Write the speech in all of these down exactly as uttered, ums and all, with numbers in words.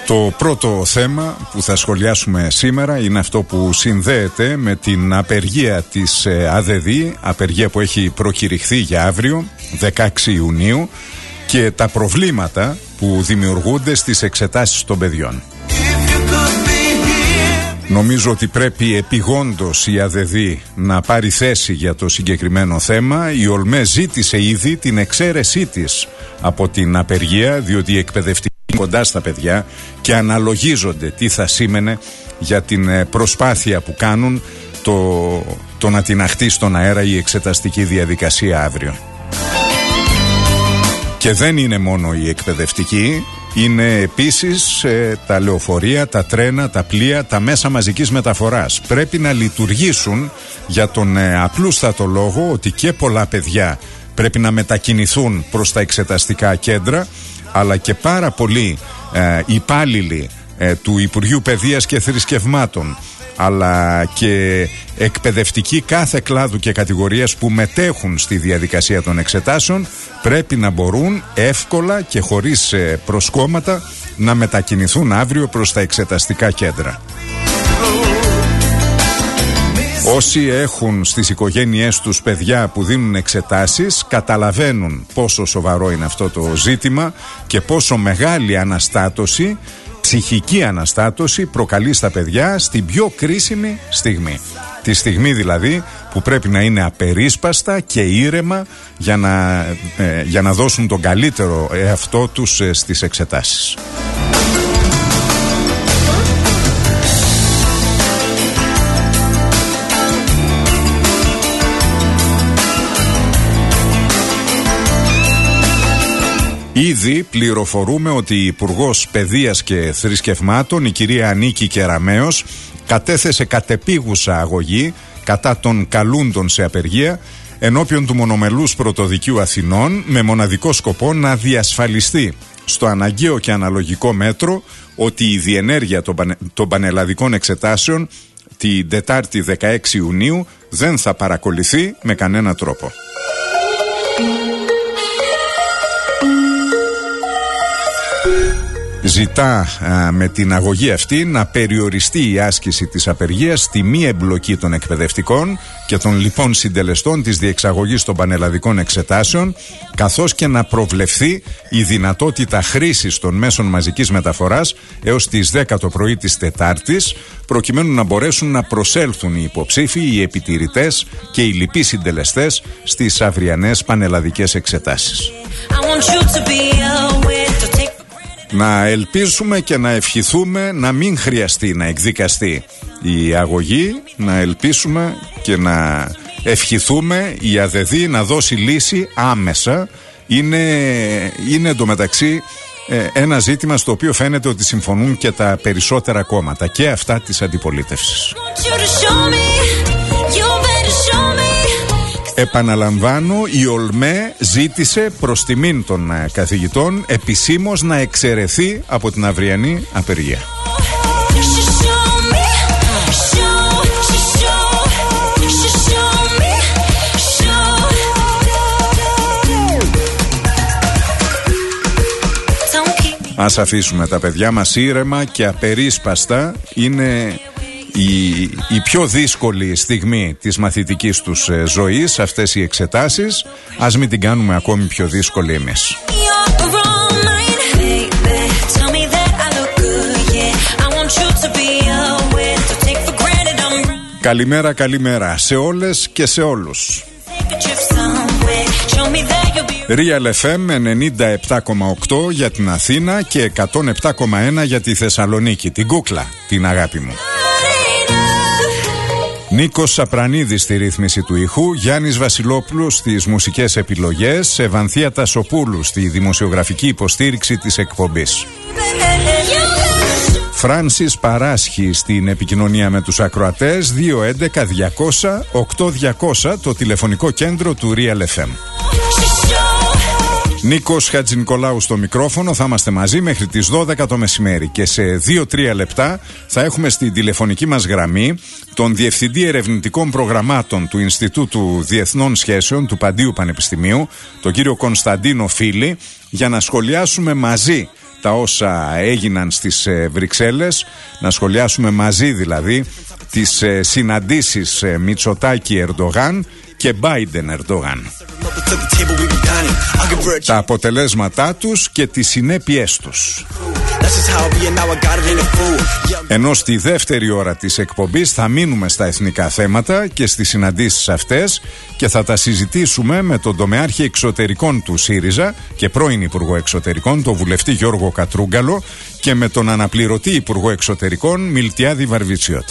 Το πρώτο θέμα που θα σχολιάσουμε σήμερα είναι αυτό που συνδέεται με την απεργία της ΑΔΔ, απεργία που έχει προκηρυχθεί για αύριο, δεκαέξι Ιουνίου, και τα προβλήματα που δημιουργούνται στις εξετάσεις των παιδιών. Νομίζω ότι πρέπει επιγόντως η ΑΔΔ να πάρει θέση για το συγκεκριμένο θέμα. Η ΟΛΜΕ ζήτησε ήδη την εξαίρεσή της από την απεργία, διότι οι εκπαιδευτικοί είναι κοντά στα παιδιά και αναλογίζονται τι θα σήμαινε για την προσπάθεια που κάνουν το, το να τιναχτεί στον αέρα η εξεταστική διαδικασία αύριο. Και δεν είναι μόνο οι εκπαιδευτικοί, είναι επίσης ε, τα λεωφορεία, τα τρένα, τα πλοία, τα μέσα μαζικής μεταφοράς. Πρέπει να λειτουργήσουν για τον ε, απλούστατο λόγο ότι και πολλά παιδιά πρέπει να μετακινηθούν προς τα εξεταστικά κέντρα, αλλά και πάρα πολλοί ε, υπάλληλοι ε, του Υπουργείου Παιδείας και Θρησκευμάτων, αλλά και εκπαιδευτικοί κάθε κλάδου και κατηγορίας που μετέχουν στη διαδικασία των εξετάσεων πρέπει να μπορούν εύκολα και χωρίς προσκόμματα να μετακινηθούν αύριο προς τα εξεταστικά κέντρα. Όσοι έχουν στις οικογένειές τους παιδιά που δίνουν εξετάσεις καταλαβαίνουν πόσο σοβαρό είναι αυτό το ζήτημα και πόσο μεγάλη αναστάτωση, ψυχική αναστάτωση προκαλεί στα παιδιά στην πιο κρίσιμη στιγμή. Τη στιγμή δηλαδή που πρέπει να είναι απερίσπαστα και ήρεμα για να, ε, για να δώσουν τον καλύτερο εαυτό τους ε, στις εξετάσεις. Ήδη πληροφορούμε ότι η Υπουργός Παιδείας και Θρησκευμάτων, η κυρία Ανίκη Κεραμέως, κατέθεσε κατεπίγουσα αγωγή κατά των καλούντων σε απεργία ενώπιον του Μονομελούς Πρωτοδικείου Αθηνών, με μοναδικό σκοπό να διασφαλιστεί στο αναγκαίο και αναλογικό μέτρο ότι η διενέργεια των, πανε, των πανελλαδικών εξετάσεων την Τετάρτη δεκαέξι Ιουνίου δεν θα παρακολουθεί με κανένα τρόπο. Ζητά α, με την αγωγή αυτή να περιοριστεί η άσκηση της απεργίας στη μη εμπλοκή των εκπαιδευτικών και των λοιπών συντελεστών της διεξαγωγής των πανελλαδικών εξετάσεων, καθώς και να προβλεφθεί η δυνατότητα χρήσης των μέσων μαζικής μεταφοράς έως τις δέκα το πρωί της Τετάρτης, προκειμένου να μπορέσουν να προσέλθουν οι υποψήφοι, οι επιτηρητές και οι λοιποί συντελεστές στις αυριανές πανελλαδικές εξετάσεις. Να ελπίσουμε και να ευχηθούμε να μην χρειαστεί να εκδικαστεί η αγωγή, να ελπίσουμε και να ευχηθούμε η ΑΔΔ να δώσει λύση άμεσα. Είναι, είναι εντωμεταξύ ε, ένα ζήτημα στο οποίο φαίνεται ότι συμφωνούν και τα περισσότερα κόμματα και αυτά της αντιπολίτευσης. Επαναλαμβάνω, η ΟΛΜΕ ζήτησε προς τιμήν των καθηγητών επισήμως να εξαιρεθεί από την αυριανή απεργία. Ας αφήσουμε τα παιδιά μας ήρεμα και απερίσπαστα. Είναι η, η πιο δύσκολη στιγμή της μαθητικής τους ε, ζωής, αυτές οι εξετάσεις. Ας μην την κάνουμε ακόμη πιο δύσκολη εμείς. Καλημέρα, καλημέρα σε όλες και σε όλους. Real εφ εμ ενενήντα επτά κόμμα οκτώ για την Αθήνα και εκατόν επτά κόμμα ένα για τη Θεσσαλονίκη. Την κούκλα, την αγάπη μου. Νίκος Σαπρανίδης στη ρύθμιση του ήχου, Γιάννης Βασιλόπουλος στις μουσικές επιλογές, Ευανθία Τασοπούλου στη δημοσιογραφική υποστήριξη της εκπομπής. Φράνσις Παράσχη στην επικοινωνία με τους ακροατές, δύο έντεκα διακόσια οκτώ διακόσια το τηλεφωνικό κέντρο του Real εφ εμ. Νίκος Χατζηνικολάου στο μικρόφωνο, θα είμαστε μαζί μέχρι τις δώδεκα το μεσημέρι και σε δύο τρία λεπτά θα έχουμε στην τηλεφωνική μας γραμμή τον Διευθυντή Ερευνητικών Προγραμμάτων του Ινστιτούτου Διεθνών Σχέσεων του Παντίου Πανεπιστημίου, τον κύριο Κωνσταντίνο Φίλη, για να σχολιάσουμε μαζί τα όσα έγιναν στις ε, Βρυξέλλες, να σχολιάσουμε μαζί δηλαδή τις ε, συναντήσεις ε, Μητσοτάκη-Ερντογάν και Μπάιντεν-Ερντογάν, τα αποτελέσματά τους και τις συνέπειές τους. Ενώ στη δεύτερη ώρα της εκπομπής θα μείνουμε στα εθνικά θέματα και στις συναντήσεις αυτές και θα τα συζητήσουμε με τον τομεάρχη εξωτερικών του ΣΥΡΙΖΑ και πρώην Υπουργό Εξωτερικών, τον βουλευτή Γιώργο Κατρούγκαλο, και με τον αναπληρωτή Υπουργό Εξωτερικών Μιλτιάδη Βαρβιτσιώτη.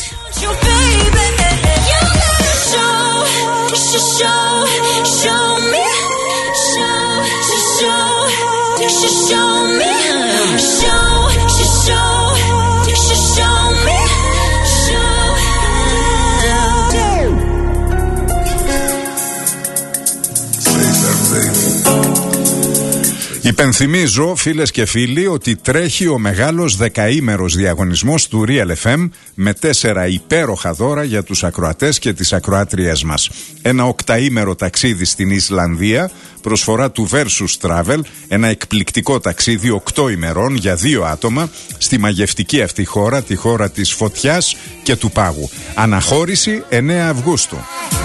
Υπενθυμίζω, φίλες και φίλοι, ότι τρέχει ο μεγάλος δεκαήμερος διαγωνισμός του Real εφ εμ με τέσσερα υπέροχα δώρα για τους ακροατές και τις ακροάτριές μας. Ένα οκταήμερο ταξίδι στην Ισλανδία, προσφορά του Versus Travel, ένα εκπληκτικό ταξίδι οκτώ ημερών για δύο άτομα στη μαγευτική αυτή χώρα, τη χώρα της φωτιάς και του πάγου. Αναχώρηση εννέα Αυγούστου.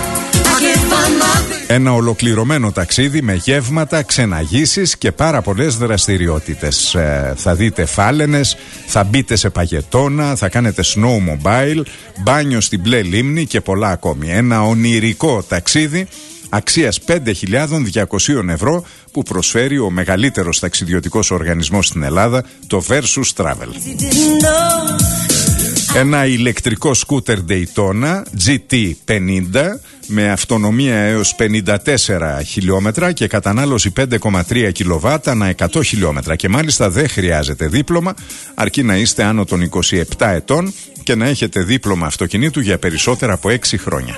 Ένα ολοκληρωμένο ταξίδι με γεύματα, ξεναγήσεις και πάρα πολλές δραστηριότητες. Ε, θα δείτε φάλαινες, θα μπείτε σε παγετώνα, θα κάνετε snowmobile, μπάνιο στην μπλε λίμνη και πολλά ακόμη. Ένα ονειρικό ταξίδι αξίας πέντε χιλιάδες διακόσια ευρώ που προσφέρει ο μεγαλύτερος ταξιδιωτικός οργανισμός στην Ελλάδα, το Versus Travel. Ένα ηλεκτρικό σκούτερ Daytona τζι τι πενήντα με αυτονομία έως πενήντα τέσσερα χιλιόμετρα και κατανάλωση πέντε κόμμα τρία κιλοβάτ ανά εκατό χιλιόμετρα, και μάλιστα δεν χρειάζεται δίπλωμα, αρκεί να είστε άνω των είκοσι επτά ετών και να έχετε δίπλωμα αυτοκινήτου για περισσότερα από έξι χρόνια.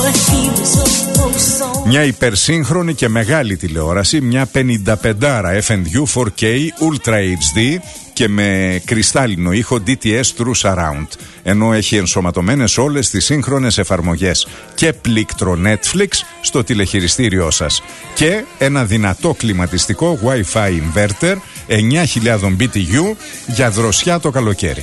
Μια υπερσύγχρονη και μεγάλη τηλεόραση, μια πενήντα πέντε εφ εν γιου φορ κέι Ultra έιτς ντι και με κρυστάλλινο ήχο ντι τι ες True Surround, ενώ έχει ενσωματωμένες όλες τις σύγχρονες εφαρμογές και πλήκτρο Netflix στο τηλεχειριστήριό σας και ένα δυνατό κλιματιστικό Wi-Fi inverter εννιά χιλιάδες μπι τι γιου για δροσιά το καλοκαίρι.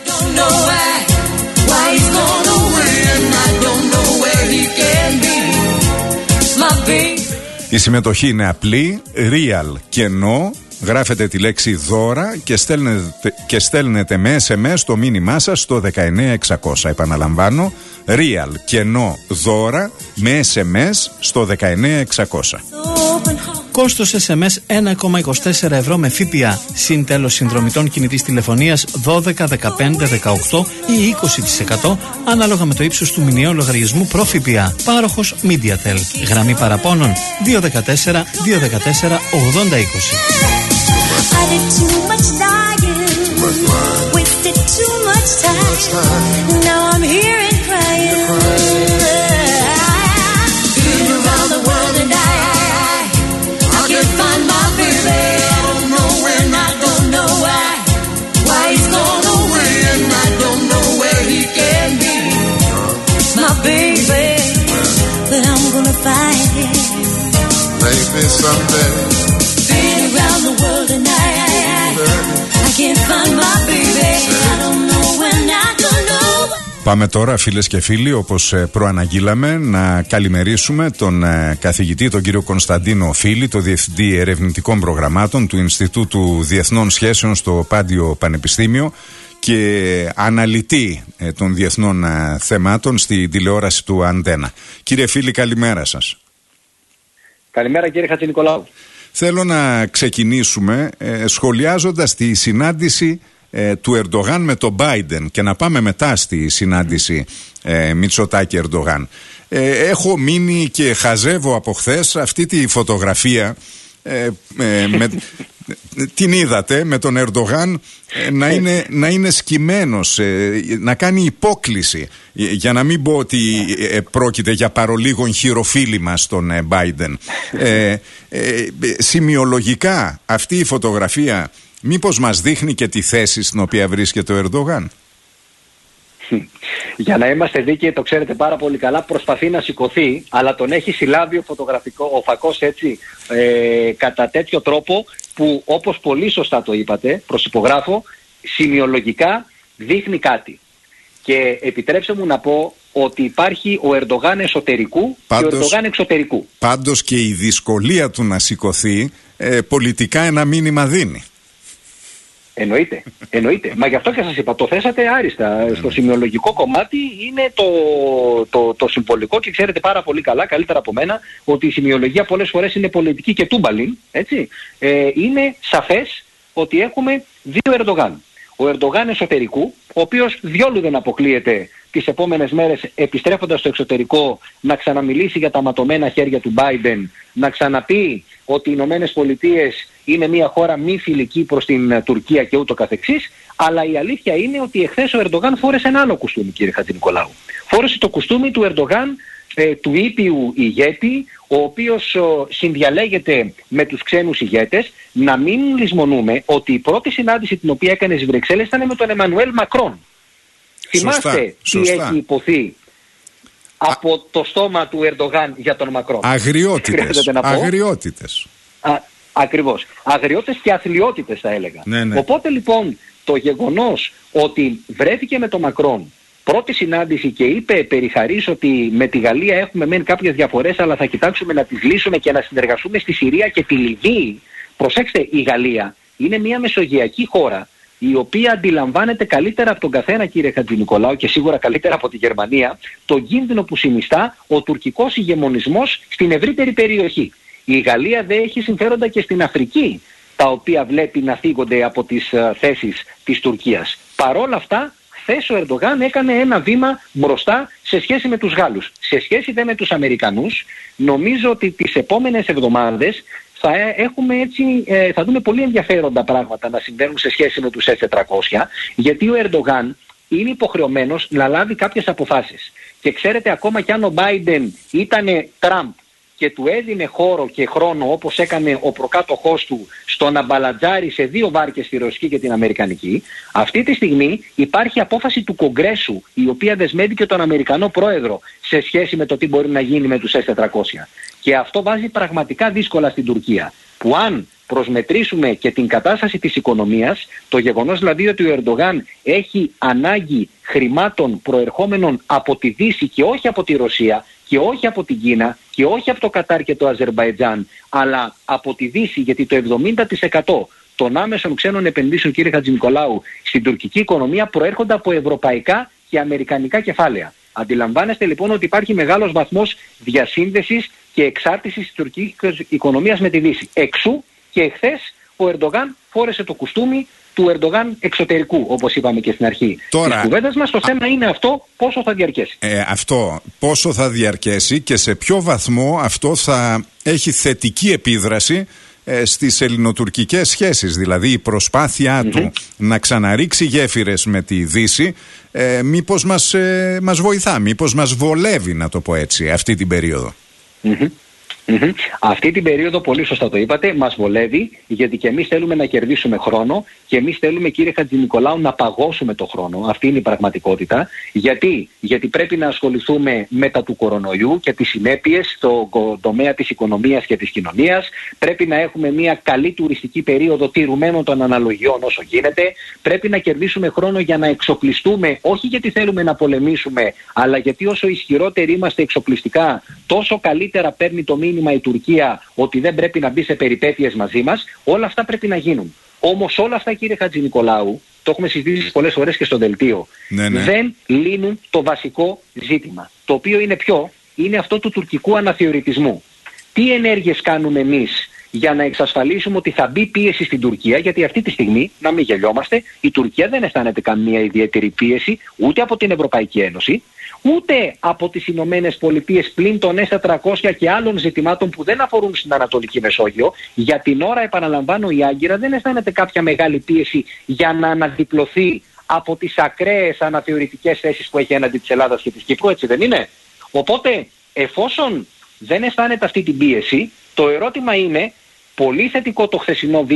Η συμμετοχή είναι απλή, real και no. Γράφετε τη λέξη δώρα και στέλνετε, και στέλνετε με ες εμ ες το μήνυμά σας στο δεκαεννέα εξακόσια. Επαναλαμβάνω, real και no δώρα με ες εμ ες στο δεκαεννέα εξακόσια. Κόστος ες εμ ες ένα κόμμα είκοσι τέσσερα ευρώ με ΦΠΑ. Συν τέλος συνδρομητών κινητής τηλεφωνίας δώδεκα, δεκαπέντε, δεκαοκτώ ή είκοσι τοις εκατό ανάλογα με το ύψος του μηνιαίου λογαριασμού προ ΦΠΑ. Πάροχος MediaTel. Γραμμή παραπώνων δύο ένα τέσσερα, δύο ένα τέσσερα, ογδόντα είκοσι. Maybe someday been around the world and I, I, I, I can't find my baby. I don't know when I don't know. Πάμε τώρα, φίλες και φίλοι, όπως προαναγγείλαμε, να καλημερίσουμε τον καθηγητή, τον κύριο Κωνσταντίνο Φίλη, το Διευθυντή Ερευνητικών Προγραμμάτων του Ινστιτούτου Διεθνών Σχέσεων στο Πάντιο Πανεπιστήμιο και αναλυτή των διεθνών θεμάτων στη τηλεόραση του Αντένα. Κύριε Φίλη, καλημέρα σας. Καλημέρα κύριε Χατζηνικολάου. Θέλω να ξεκινήσουμε ε, σχολιάζοντας τη συνάντηση ε, του Ερντογάν με τον Μπάιντεν και να πάμε μετά στη συνάντηση ε, Μητσοτάκη-Ερντογάν. Ε, έχω μείνει και χαζεύω από χθες αυτή τη φωτογραφία, ε, ε, με, την είδατε, με τον Ερντογάν ε, να, είναι, να είναι σκυμμένος, ε, να κάνει υπόκληση, για να μην πω ότι ε, πρόκειται για παρολίγων χειροφίλημα στον Μπάιντεν. Ε, ε, ε, σημειολογικά αυτή η φωτογραφία μήπως μας δείχνει και τη θέση στην οποία βρίσκεται ο Ερντογάν? Για να είμαστε δίκαιοι, το ξέρετε πάρα πολύ καλά, προσπαθεί να σηκωθεί, αλλά τον έχει συλλάβει ο φωτογραφικό, ο φακός έτσι, ε, κατά τέτοιο τρόπο που, όπως πολύ σωστά το είπατε, προσυπογράφω, σημειολογικά δείχνει κάτι. Και επιτρέψτε μου να πω ότι υπάρχει ο Ερντογάν εσωτερικού πάντως, και ο Ερντογάν εξωτερικού. Πάντως και η δυσκολία του να σηκωθεί ε, πολιτικά ένα μήνυμα δίνει. Εννοείται, εννοείται. Μα γι' αυτό και σας είπα, το θέσατε άριστα. Στο σημειολογικό κομμάτι είναι το, το, το συμβολικό και ξέρετε πάρα πολύ καλά, καλύτερα από μένα, ότι η σημειολογία πολλές φορές είναι πολιτική και τούμπαλιν, έτσι. Ε, είναι σαφές ότι έχουμε δύο Ερντογάν. Ο Ερντογάν εσωτερικού, ο οποίος διόλου δεν αποκλείεται τις επόμενες μέρες επιστρέφοντας στο εξωτερικό να ξαναμιλήσει για τα ματωμένα χέρια του Biden, να ξαναπεί ότι οι Ηνωμένες Πολιτείες είναι μια χώρα μη φιλική προς την Τουρκία και ούτω καθεξής, αλλά η αλήθεια είναι ότι εχθές ο Ερντογάν φόρεσε ένα άλλο κουστούμι, κύριε Χατζηνικολάου. Φόρεσε το κουστούμι του Ερντογάν, ε, του ήπιου ηγέτη, ο οποίος ο, συνδιαλέγεται με τους ξένους ηγέτες. Να μην λησμονούμε ότι η πρώτη συνάντηση την οποία έκανε στις Βρυξέλλες ήταν με τον Εμμανουέλ Μακρόν. Θυμάστε τι έχει υποθεί από το στόμα του Ερντογάν για τον Μακρόν? Αγριότητες. Αγριότητες. Α, ακριβώς. Αγριότητες και αθλιότητες θα έλεγα. Ναι, ναι. Οπότε λοιπόν το γεγονός ότι βρέθηκε με τον Μακρόν πρώτη συνάντηση και είπε περιχαρής ότι με τη Γαλλία έχουμε μεν κάποιες διαφορές, αλλά θα κοιτάξουμε να τις λύσουμε και να συνεργαστούμε στη Συρία και τη Λιβύη. Προσέξτε, η Γαλλία είναι μια μεσογειακή χώρα η οποία αντιλαμβάνεται καλύτερα από τον καθένα, κύριε Χατζηνικολάου, και σίγουρα καλύτερα από τη Γερμανία, τον κίνδυνο που συνιστά ο τουρκικός ηγεμονισμός στην ευρύτερη περιοχή. Η Γαλλία δεν έχει συμφέροντα και στην Αφρική, τα οποία βλέπει να θίγονται από τις uh, θέσεις της Τουρκίας. Παρόλα αυτά, χθες ο Ερντογάν έκανε ένα βήμα μπροστά σε σχέση με τους Γάλλους. Σε σχέση δε με τους Αμερικανούς, νομίζω ότι τις επόμενες εβδομάδες θα έχουμε έτσι, ε, θα δούμε πολύ ενδιαφέροντα πράγματα να συμβαίνουν σε σχέση με τους F τετρακόσια, γιατί ο Ερντογάν είναι υποχρεωμένος να λάβει κάποιες αποφάσεις. Και ξέρετε, ακόμα κι αν ο Biden ήτανε Τραμπ και του έδινε χώρο και χρόνο, όπως έκανε ο προκάτοχός του, στο να μπαλατζάρει σε δύο βάρκες, τη ρωσική και την αμερικανική, αυτή τη στιγμή υπάρχει απόφαση του Κογκρέσου, η οποία δεσμεύει και τον Αμερικανό πρόεδρο σε σχέση με το τι μπορεί να γίνει με τους F τετρακόσια. Και αυτό βάζει πραγματικά δύσκολα στην Τουρκία, που αν προσμετρήσουμε και την κατάσταση της οικονομίας, το γεγονός δηλαδή ότι ο Ερντογάν έχει ανάγκη χρημάτων προερχόμενων από τη Δύση και όχι από τη Ρωσία και όχι από την Κίνα και όχι από το Κατάρ και το Αζερμπαϊτζάν, αλλά από τη Δύση, γιατί το εβδομήντα τοις εκατό των άμεσων ξένων επενδύσεων, κύριε Χατζηνικολάου, στην τουρκική οικονομία προέρχονται από ευρωπαϊκά και αμερικανικά κεφάλαια. Αντιλαμβάνεστε λοιπόν ότι υπάρχει μεγάλος βαθμός διασύνδεσης και εξάρτησης της τουρκικής οικονομίας με τη Δύση. Εξού και εχθές ο Ερντογάν φόρεσε το κουστούμι του Ερντογάν εξωτερικού, όπως είπαμε και στην αρχή Τώρα, της κουβέντας μας. Το θέμα είναι αυτό, πόσο θα διαρκέσει. Ε, αυτό, πόσο θα διαρκέσει και σε ποιο βαθμό αυτό θα έχει θετική επίδραση ε, στις ελληνοτουρκικές σχέσεις. Δηλαδή η προσπάθειά mm-hmm. του να ξαναρίξει γέφυρες με τη Δύση, ε, μήπως μας, ε, μας βοηθά, μήπως μας βολεύει, να το πω έτσι, αυτή την περίοδο. Mm-hmm. Mm-hmm. Αυτή την περίοδο, πολύ σωστά το είπατε, μας βολεύει, γιατί και εμείς θέλουμε να κερδίσουμε χρόνο και εμείς θέλουμε, κύριε Χατζηνικολάου, να παγώσουμε το χρόνο. Αυτή είναι η πραγματικότητα. Γιατί, γιατί πρέπει να ασχοληθούμε μετά του κορονοϊού και τις συνέπειες στο τομέα της οικονομίας και της κοινωνίας. Πρέπει να έχουμε μια καλή τουριστική περίοδο τηρουμένων των αναλογιών όσο γίνεται. Πρέπει να κερδίσουμε χρόνο για να εξοπλιστούμε, όχι γιατί θέλουμε να πολεμήσουμε, αλλά γιατί όσο ισχυρότεροι είμαστε εξοπλιστικά, τόσο καλύτερα παίρνει το μήνυμα η Τουρκία ότι δεν πρέπει να μπει σε περιπέτειες μαζί μας. Όλα αυτά πρέπει να γίνουν. Όμως όλα αυτά, κύριε Χατζηνικολάου, το έχουμε συζητήσει πολλές φορές και στο δελτίο, ναι, ναι. δεν λύνουν το βασικό ζήτημα. Το οποίο είναι ποιο? Είναι αυτό του τουρκικού αναθεωρητισμού. Τι ενέργειες κάνουμε εμείς για να εξασφαλίσουμε ότι θα μπει πίεση στην Τουρκία? Γιατί αυτή τη στιγμή, να μην γελιόμαστε, η Τουρκία δεν αισθάνεται καμία ιδιαίτερη πίεση ούτε από την Ευρωπαϊκή Ένωση, ούτε από τις Ηνωμένες Πολιτείες, πλην των ες τετρακόσια και άλλων ζητημάτων που δεν αφορούν στην Ανατολική Μεσόγειο. Για την ώρα, επαναλαμβάνω, η Άγκυρα δεν αισθάνεται κάποια μεγάλη πίεση για να αναδιπλωθεί από τις ακραίες αναθεωρητικές θέσεις που έχει έναντι της Ελλάδας και της Κύπρου, έτσι δεν είναι? Οπότε, εφόσον δεν αισθάνεται αυτή την πίεση, το ερώτημα είναι, πολύ θετικό το χθεσινό βήμα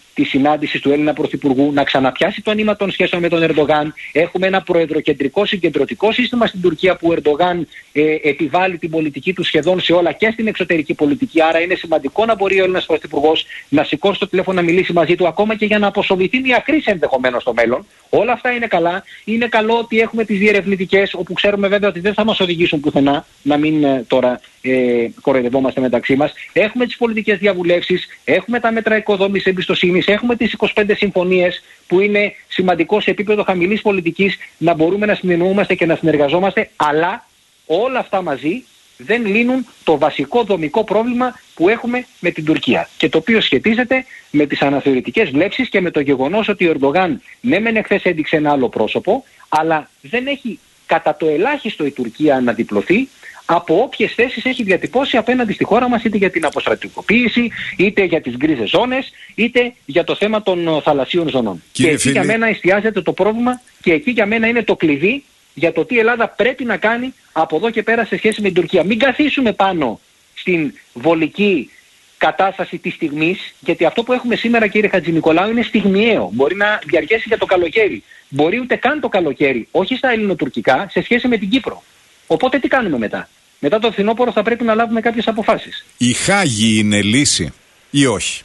τη συνάντηση του Έλληνα Πρωθυπουργού, να ξαναπιάσει το νήμα των σχέσεων με τον Ερντογάν. Έχουμε ένα προεδροκεντρικό συγκεντρωτικό σύστημα στην Τουρκία που ο Ερντογάν ε, επιβάλλει την πολιτική του σχεδόν σε όλα και στην εξωτερική πολιτική. Άρα είναι σημαντικό να μπορεί ο Έλληνας Πρωθυπουργός να σηκώσει το τηλέφωνο να μιλήσει μαζί του, ακόμα και για να αποσοβηθεί μια κρίση ενδεχομένως στο μέλλον. Όλα αυτά είναι καλά. Είναι καλό ότι έχουμε τις διερευνητικές, όπου ξέρουμε βέβαια ότι δεν θα μας οδηγήσουν πουθενά, να μην ε, τώρα ε, κοροϊδευόμαστε μεταξύ μας. Έχουμε τις πολιτικές διαβουλεύσεις, έχουμε τα μέτρα οικοδόμησης εμπιστοσύνης, έχουμε τις είκοσι πέντε συμφωνίες που είναι σημαντικό σε επίπεδο χαμηλής πολιτικής να μπορούμε να συνεννοούμαστε και να συνεργαζόμαστε, αλλά όλα αυτά μαζί δεν λύνουν το βασικό δομικό πρόβλημα που έχουμε με την Τουρκία και το οποίο σχετίζεται με τις αναθεωρητικές βλέψεις και με το γεγονός ότι ο Ερντογάν ναι μεν εχθές έδειξε ένα άλλο πρόσωπο, αλλά δεν έχει κατά το ελάχιστο η Τουρκία αναδιπλωθεί από όποιες θέσεις έχει διατυπώσει απέναντι στη χώρα μας, είτε για την αποστρατικοποίηση, είτε για τις γκρίζες ζώνες, είτε για το θέμα των θαλασσίων ζωνών. Κύριε και εκεί φίλοι, για μένα εστιάζεται το πρόβλημα και εκεί για μένα είναι το κλειδί για το τι η Ελλάδα πρέπει να κάνει από εδώ και πέρα σε σχέση με την Τουρκία. Μην καθίσουμε πάνω στην βολική κατάσταση της στιγμής, γιατί αυτό που έχουμε σήμερα, κύριε Χατζηνικολάου, είναι στιγμιαίο. Μπορεί να διαρκέσει για το καλοκαίρι. Μπορεί ούτε καν το καλοκαίρι, όχι στα ελληνοτουρκικά, σε σχέση με την Κύπρο. Οπότε τι κάνουμε μετά? Μετά το φθινόπωρο θα πρέπει να λάβουμε κάποιες αποφάσεις. Η Χάγη είναι λύση ή όχι?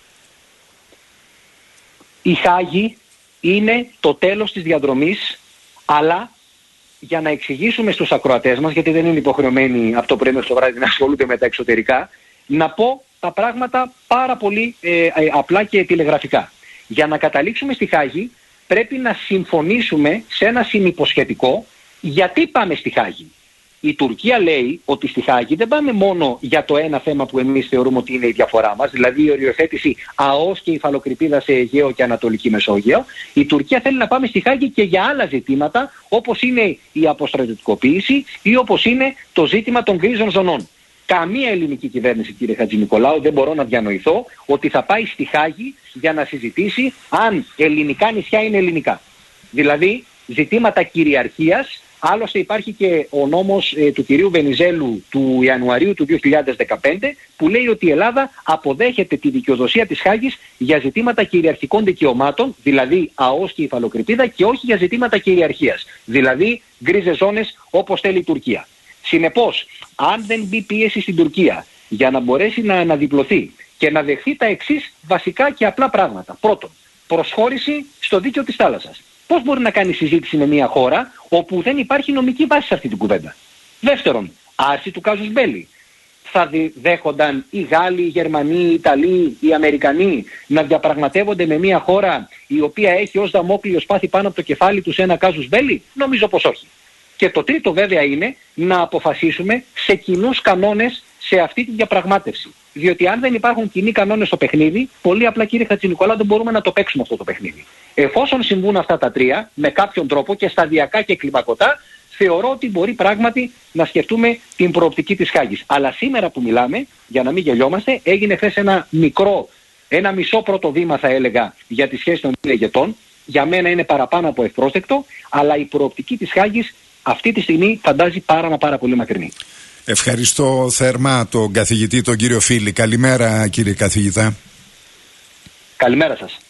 Η Χάγη είναι το τέλος της διαδρομής, αλλά για να εξηγήσουμε στους ακροατές μας, γιατί δεν είναι υποχρεωμένοι από το πρωί μέχρι το βράδυ να ασχολούνται με τα εξωτερικά, να πω τα πράγματα πάρα πολύ ε, ε, απλά και τηλεγραφικά. Για να καταλήξουμε στη Χάγη πρέπει να συμφωνήσουμε σε ένα συνυποσχετικό γιατί πάμε στη Χάγη. Η Τουρκία λέει ότι στη Χάγη δεν πάμε μόνο για το ένα θέμα που εμείς θεωρούμε ότι είναι η διαφορά μας, δηλαδή η οριοθέτηση ΑΟΣ και υφαλοκρηπίδα σε Αιγαίο και Ανατολική Μεσόγειο. Η Τουρκία θέλει να πάμε στη Χάγη και για άλλα ζητήματα, όπως είναι η αποστρατιωτικοποίηση ή όπως είναι το ζήτημα των γκρίζων ζωνών. Καμία ελληνική κυβέρνηση, κύριε Χατζηνικολάου, δεν μπορώ να διανοηθώ ότι θα πάει στη Χάγη για να συζητήσει αν ελληνικά νησιά είναι ελληνικά. Δηλαδή ζητήματα κυριαρχίας. Άλλωστε υπάρχει και ο νόμος ε, του κυρίου Βενιζέλου του Ιανουαρίου του δύο χιλιάδες δεκαπέντε που λέει ότι η Ελλάδα αποδέχεται τη δικαιοδοσία της Χάγης για ζητήματα κυριαρχικών δικαιωμάτων, δηλαδή ΑΟΣ και υφαλοκρηπίδα, και όχι για ζητήματα κυριαρχίας, δηλαδή γκρίζες ζώνες όπως θέλει η Τουρκία. Συνεπώς, αν δεν μπει πίεση στην Τουρκία για να μπορέσει να αναδιπλωθεί και να δεχθεί τα εξής βασικά και απλά πράγματα. Πρώτον, προσχώρηση στο δίκαιο της θάλασσας. Πώς μπορεί να κάνει συζήτηση με μια χώρα όπου δεν υπάρχει νομική βάση σε αυτή την κουβέντα? Δεύτερον, άρση του κάζους μπέλι. Θα δέχονταν οι Γάλλοι, οι Γερμανοί, οι Ιταλοί, οι Αμερικανοί να διαπραγματεύονται με μια χώρα η οποία έχει ως δαμόκλειο σπάθη πάνω από το κεφάλι τους ένα κάζους μπέλι? Νομίζω πως όχι. Και το τρίτο βέβαια είναι να αποφασίσουμε σε κοινούς κανόνες σε αυτή τη διαπραγμάτευση. Διότι αν δεν υπάρχουν κοινοί κανόνες στο παιχνίδι, πολύ απλά, κύριε Χατζηνικολάου, δεν μπορούμε να το παίξουμε αυτό το παιχνίδι. Εφόσον συμβούν αυτά τα τρία, με κάποιον τρόπο και σταδιακά και κλιμακωτά, θεωρώ ότι μπορεί πράγματι να σκεφτούμε την προοπτική της Χάγης. Αλλά σήμερα που μιλάμε, για να μην γελιόμαστε, έγινε χθες ένα μικρό, ένα μισό πρώτο βήμα θα έλεγα για τη σχέση των ηγετών. Για μένα είναι παραπάνω από ευπρόσδεκτο, αλλά η προοπτική της Χάγης αυτή τη στιγμή φαντάζει πάρα μα πάρα πολύ μακρινή. Ευχαριστώ θερμά τον καθηγητή, τον κύριο Φίλη. Καλημέρα, κύριε καθηγητά. Καλημέρα σας.